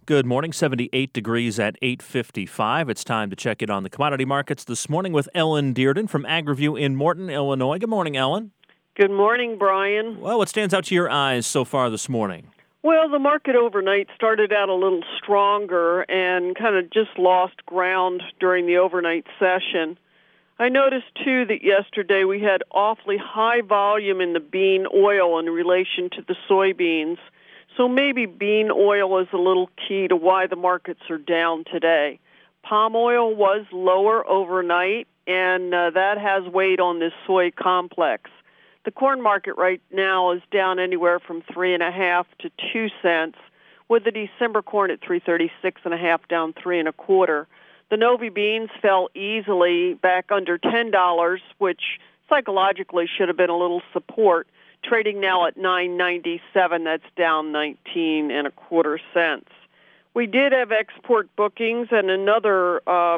Good morning, 78 degrees at 8:55. It's time to check in on the commodity markets this morning with Ellen Dearden from AgriView in Morton, Illinois. Good morning, Ellen. Good morning, Brian. Well, what stands out to your eyes so far this morning? Well, the market overnight started out a little stronger and kind of just lost ground during the overnight session. I noticed, too, that yesterday we had awfully high volume in the bean oil in relation to the soybeans. So maybe bean oil is a little key to why the markets are down today. Palm oil was lower overnight, and that has weighed on this soy complex. The corn market right now is down anywhere from 3.5 to 2 cents, with the December corn at 336.5 down 3.25. The Novi beans fell easily back under $10, which psychologically should have been a little support. Trading now at $9.97, that's down 19.25 cents. We did have export bookings and another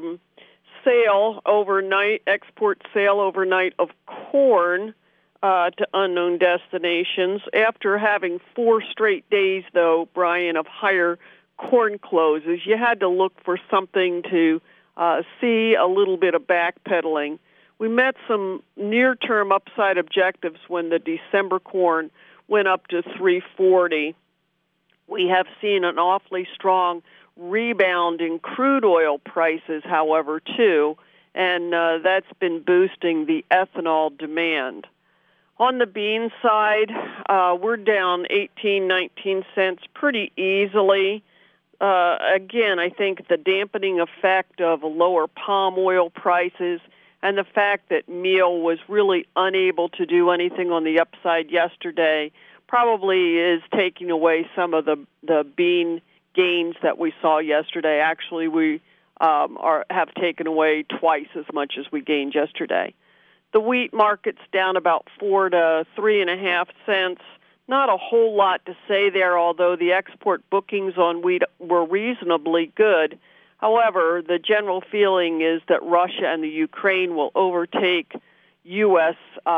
export sale overnight of corn to unknown destinations. After having 4 straight days, though, Brian, of higher corn closes, you had to look for something to see a little bit of backpedaling. We met some near-term upside objectives when the December corn went up to 340. We have seen an awfully strong rebound in crude oil prices, however, too, and that's been boosting the ethanol demand. On the bean side, we're down 18, 19 cents pretty easily. Again, I think the dampening effect of lower palm oil prices and the fact that meal was really unable to do anything on the upside yesterday probably is taking away some of the bean gains that we saw yesterday. Actually, we have taken away twice as much as we gained yesterday. The wheat market's down about 4 to 3.5 cents. Not a whole lot to say there, although the export bookings on wheat were reasonably good. However, the general feeling is that Russia and the Ukraine will overtake U.S.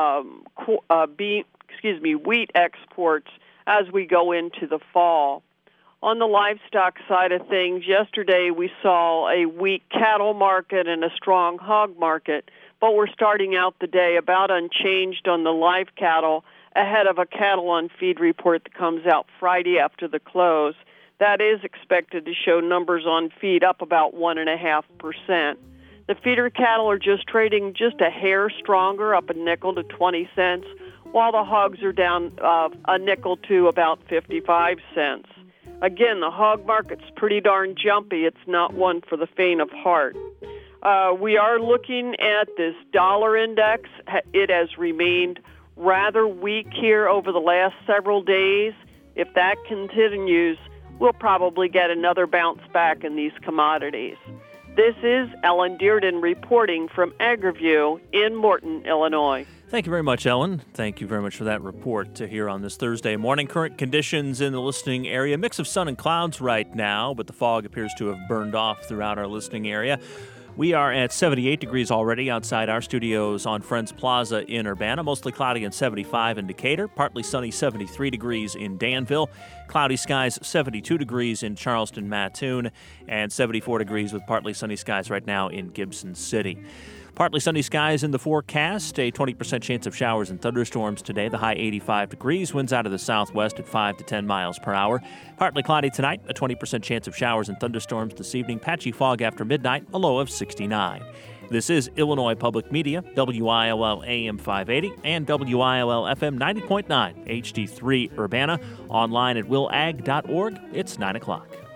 Wheat exports as we go into the fall. On the livestock side of things, yesterday we saw a weak cattle market and a strong hog market, but we're starting out the day about unchanged on the live cattle ahead of a cattle on feed report that comes out Friday after the close. That is expected to show numbers on feed up about 1.5%. The feeder cattle are just trading just a hair stronger, up a nickel to 20 cents, while the hogs are down a nickel to about 55 cents. Again, the hog market's pretty darn jumpy. It's not one for the faint of heart. We are looking at this dollar index. It has remained rather weak here over the last several days. If that continues, we'll probably get another bounce back in these commodities. This is Ellen Dearden reporting from AgriView in Morton, Illinois. Thank you very much, Ellen. Thank you very much for that report to hear on this Thursday morning. Current conditions in the listening area, mix of sun and clouds right now, but the fog appears to have burned off throughout our listening area. We are at 78 degrees already outside our studios on Friends Plaza in Urbana. Mostly cloudy and 75 in Decatur. Partly sunny, 73 degrees in Danville. Cloudy skies, 72 degrees in Charleston, Mattoon. And 74 degrees with partly sunny skies right now in Gibson City. Partly sunny skies in the forecast, a 20% chance of showers and thunderstorms today. The high 85 degrees, winds out of the southwest at 5 to 10 miles per hour. Partly cloudy tonight, a 20% chance of showers and thunderstorms this evening. Patchy fog after midnight, a low of 69. This is Illinois Public Media, WILL AM 580 and WILL FM 90.9 HD3 Urbana. Online at willag.org. It's 9 o'clock.